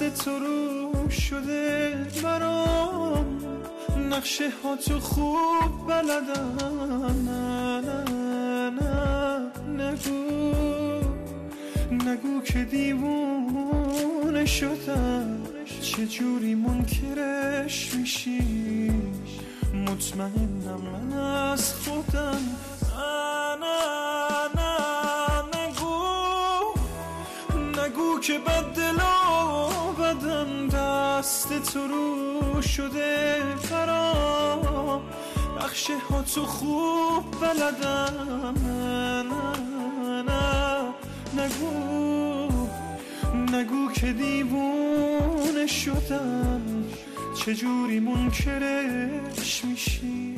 دست تو رو شده برام، نقشه ها تو خوب بلدم. نه نه نه نگو که دیوونه شدم، چجوری منکرش میشی؟ مطمئنم من از خودم. نه نگو که بد دل و بدم، دست تو رو شده برام، نقشه ها تو خوب بلدم. نه نگو که دیوونه شدم، چجوری منکرش میشی؟